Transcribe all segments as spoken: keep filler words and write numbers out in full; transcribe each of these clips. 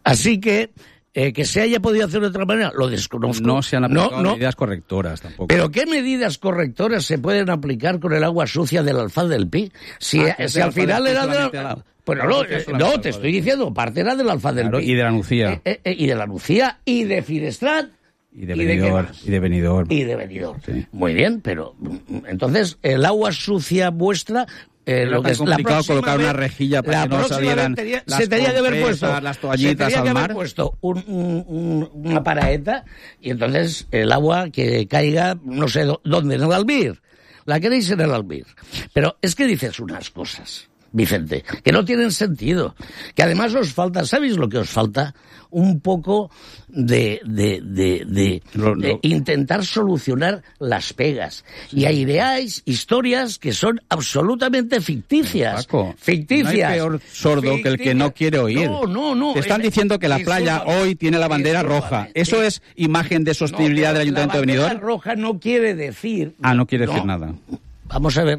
Así que, eh, que se haya podido hacer de otra manera, lo desconozco. No se han aplicado no, no. medidas correctoras tampoco. ¿Pero qué medidas correctoras se pueden aplicar con el agua sucia del Alfaz del Pi? Si, Ah, si al final era de la... Bueno, no, eh, no, te estoy diciendo, parte era del Alfaz del Claro, Pi. y de la Nucía. Eh, eh, y de la Nucía, y de Finestrat. Y de Benidorm. Y de Benidorm. Y de Benidorm. Sí. Muy bien, pero entonces el agua sucia vuestra... Eh, lo que es complicado la colocar vez, una rejilla para la que no salieran tenía, las se tenía que haber compresas, puesto las toallitas se tenía al que mar. haber puesto un, un, un, una paraeta y entonces el agua que caiga no sé dónde, en el Albir. La queréis en el Albir. Pero es que dices unas cosas, Vicente, que no tienen sentido, que además os falta, ¿sabéis lo que os falta? Un poco de, de, de, de, lo, lo... de intentar solucionar las pegas. Sí. Y aireáis historias que son absolutamente ficticias. Paco, ficticias. No hay peor sordo ficticias. que el que no quiere oír. No, no, no. Te están es, diciendo que la playa discúlpame, hoy tiene la bandera roja. ¿Eso sí. es imagen de sostenibilidad no, del Ayuntamiento de Benidorm? La bandera roja no quiere decir... Ah, no quiere no. decir nada. Vamos a ver.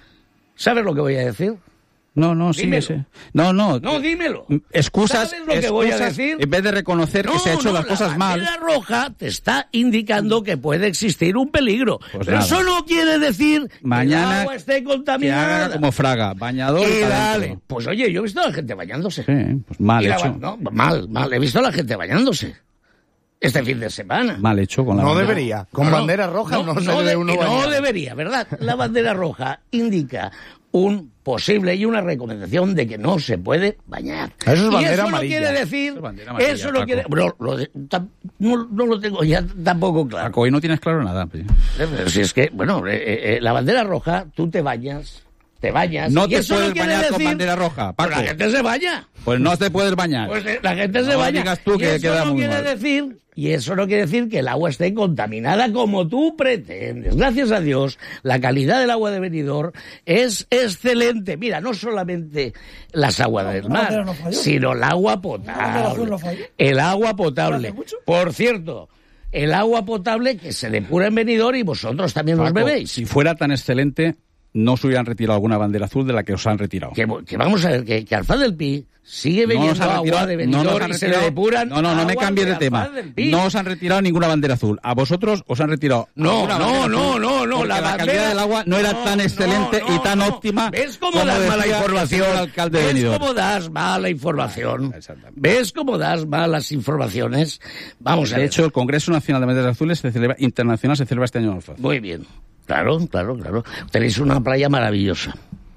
¿Sabes lo que voy a decir? No, no, sí, ese. No, no. No, dímelo. Excusas, ¿Sabes lo que excusas, voy a decir? En vez de reconocer no, que se ha hecho no, las cosas mal. La bandera roja te está indicando que puede existir un peligro. Pues pero nada. eso no quiere decir mañana que el agua esté contaminada. Que haga como Fraga, bañador y, y dale. Pues oye, yo he visto a la gente bañándose. Sí, pues mal y hecho. La, no, mal, mal. He visto a la gente bañándose. Este fin de semana. Mal hecho con la No bandera. debería. Con no, bandera roja no, no, no se debe uno No bañar. debería, ¿verdad? La bandera roja indica un posible y una recomendación de que no se puede bañar. Eso es bandera y eso amarilla. no quiere decir... Eso, es amarilla, eso no Paco. quiere... Bro, lo de, tam, no, no lo tengo ya tampoco claro. Paco, hoy no tienes claro nada. Pues. Pero si es que, bueno, eh, eh, la bandera roja, tú te bañas... Te bañas. No y te eso puedes no quiere bañar decir... con bandera roja, Paco. Pero la gente se baña. Pues no te puedes bañar. Pues la gente se no baña. digas tú y que eso queda no muy quiere mal. decir, y eso no quiere decir que el agua esté contaminada como tú pretendes. Gracias a Dios, la calidad del agua de Benidorm es excelente. Mira, no solamente las aguas no, del mar, no sino el agua potable. El agua potable. Por cierto, el agua potable que se depura en Benidorm y vosotros también Paco, los bebéis. Si fuera tan excelente, no se hubieran retirado alguna bandera azul de la que os han retirado. Que, que vamos a ver, que, que Alfaz del Pi sigue bebiendo no agua de Benidorm no y se le depuran. No, no, no me cambies de, de tema. No os han retirado ninguna bandera azul. A vosotros os han retirado. No, no, no, no, no. La, la calidad del agua no era no, tan excelente no, no, y tan no. óptima. ¿Ves cómo das mala información? El alcalde de ¿Ves Benidorm? cómo das mala información? ¿Ves cómo das malas informaciones? Vamos a ver. De hecho, el Congreso Nacional de Banderas Azules se celebra, internacional se celebra este año en Alfaz. Muy bien. Claro, claro, claro. Tenéis una playa maravillosa.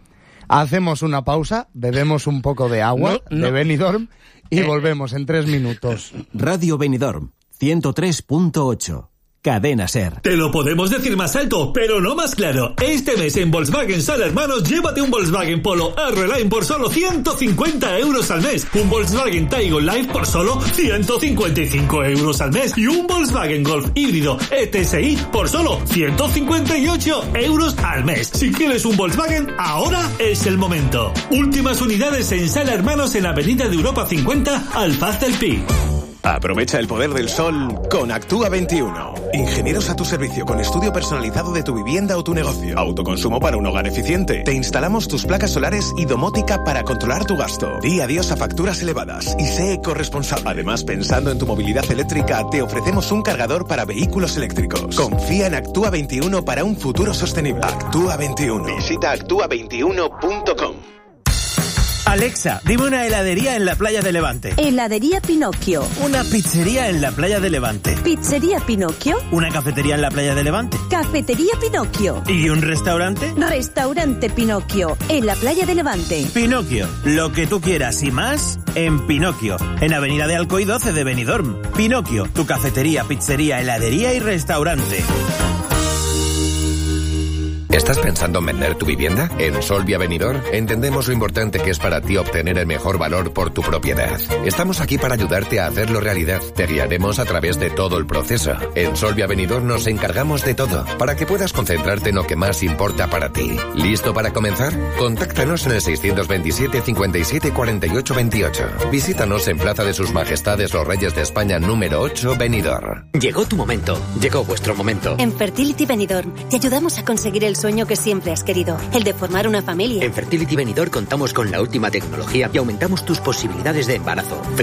Hacemos una pausa, bebemos un poco de agua no, no. de Benidorm y eh. volvemos en tres minutos. Radio Benidorm, ciento tres punto ocho. Cadena SER. Te lo podemos decir más alto, pero no más claro. Este mes en Volkswagen Sala Hermanos, llévate un Volkswagen Polo R-Line por solo ciento cincuenta euros al mes. Un Volkswagen Taygo Live por solo ciento cincuenta y cinco euros al mes. Y un Volkswagen Golf híbrido E T S I por solo ciento cincuenta y ocho euros al mes. Si quieres un Volkswagen, ahora es el momento. Últimas unidades en Sala Hermanos en Avenida de Europa cincuenta, Alfaz del Pi. Aprovecha el poder del sol con Actúa veintiuno. Ingenieros a tu servicio con estudio personalizado de tu vivienda o tu negocio. Autoconsumo para un hogar eficiente. Te instalamos tus placas solares y domótica para controlar tu gasto. Di adiós a facturas elevadas y sé ecorresponsable. Además, pensando en tu movilidad eléctrica, te ofrecemos un cargador para vehículos eléctricos. Confía en Actúa veintiuno para un futuro sostenible. Actúa veintiuno. Visita actúa veintiuno punto com. Alexa, dime una heladería en la playa de Levante. Heladería Pinocchio. Una pizzería en la playa de Levante. Pizzería Pinocchio. Una cafetería en la playa de Levante. Cafetería Pinocchio. ¿Y un restaurante? Restaurante Pinocchio, en la playa de Levante. Pinocchio, lo que tú quieras y más en Pinocchio, en Avenida de Alcoy doce de Benidorm. Pinocchio, tu cafetería, pizzería, heladería y restaurante. ¿Estás pensando en vender tu vivienda? En Solvia Benidorm entendemos lo importante que es para ti obtener el mejor valor por tu propiedad. Estamos aquí para ayudarte a hacerlo realidad. Te guiaremos a través de todo el proceso. En Solvia Benidorm nos encargamos de todo, para que puedas concentrarte en lo que más importa para ti. ¿Listo para comenzar? Contáctanos en el seiscientos veintisiete, cincuenta y siete, cuarenta y ocho, veintiocho. Visítanos en Plaza de Sus Majestades los Reyes de España número ocho, Benidorm. Llegó tu momento. Llegó vuestro momento. En Fertility Benidorm te ayudamos a conseguir el sueño que siempre has querido, el de formar una familia. En Fertility Benidorm contamos con la última tecnología y aumentamos tus posibilidades de embarazo.